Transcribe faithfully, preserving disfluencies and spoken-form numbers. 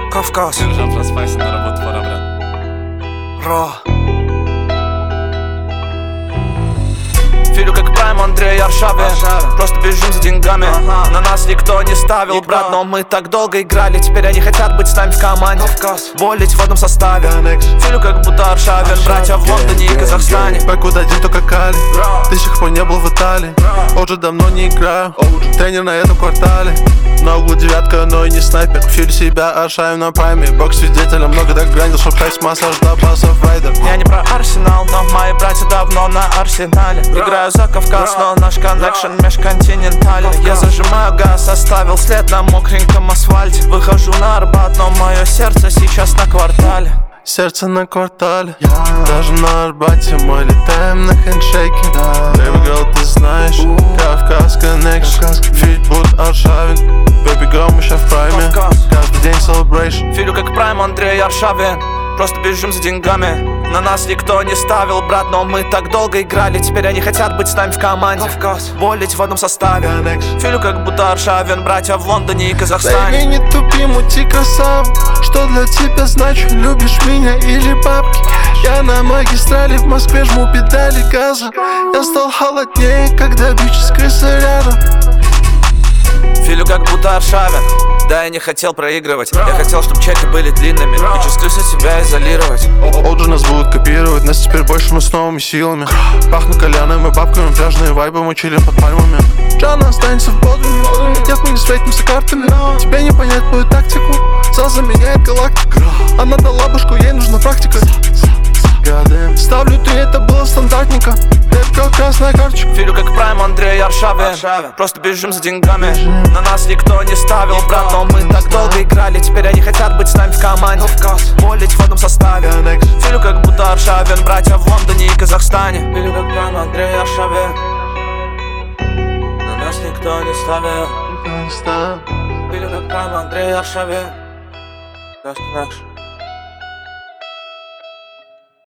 Кавказ. Держав распайся на работу, пора, брат. Ро. Филю как прайм, Андрей Аршавин. Просто бежим за деньгами. ага. На нас никто не ставил, никто. Брат, но мы так долго играли. Теперь они хотят быть с нами в команде. Кавказ. Болеть в одном составе. Филю как будто Аршавин. Аршавин. Братья в Лондоне и Казахстане. Бэк один только Кали. Ты с тех пор не был в Италии. Уже давно не играю. Тренер на этом квартале. На углу девятка, но и не снайпер. Филю себя Аршавин на прайме. Бокс свидетеля, много так грандил, чтоб шесть массаж до басов райдер. Я не про Арсенал, но мои братья давно на Арсенале. Играю за Кавказ, но наш коннекшн межконтинентальный. Я зажимаю газ, оставил след на мокреньком асфальте. Выхожу на Арбат, но мое сердце сейчас на квартале. Сердце на квартале, yeah. Даже на Арбате мы летаем на хендшейке. yeah. Baby girl, ты знаешь, Кавказ Connection. Фит будет Аршавин. Baby girl, мы ща в прайме. Каждый день celebration. Филю как прайм, Андрей Аршавин. Просто бежим за деньгами. На нас никто не ставил, брат, но мы так долго играли. Теперь они хотят быть с нами в команде. Кавказ. Болеть в одном составе. Connection. Филю как будто Аршавин. Братья в Лондоне и Казахстане. Baby, не тупи, мути красаву. Что для тебя значит, любишь меня или бабки? Я на магистрали в Москве жму педали газа. Я стал холоднее, когда бичи с крысы рядом. Филю как будто Аршавин. Да, я не хотел проигрывать. Я хотел, чтобы чеки были длинными и чувствую себя изолировать. Олджи нас будут копировать, нас теперь больше мы с новыми силами. Пахну кальяном и бабками, пляжные вайбы, мы чилим под пальмами. Джана останется в Бодруме. Нет, мы не встретимся картами. Тебе не понять мою тактику. Зал заменяет галактику. Она дала башку, ей нужна практика. Ставлю три, это было стандартненько. Лепка, красная карточка. Филю как прайм, Андрей Аршавин. Аршавин. Просто бежим за деньгами. бежим. На нас никто не ставил, никто. Брат, но мы так долго играли. Теперь они хотят быть с нами в команде. Кавказ. Болеть в одном составе. Connection. Филю как будто Аршавин. Братья в Лондоне и Казахстане. Филю как прайм, Андрей Аршавин. На нас никто не ставил. Филю как прайм, Андрей Аршавин. Connection.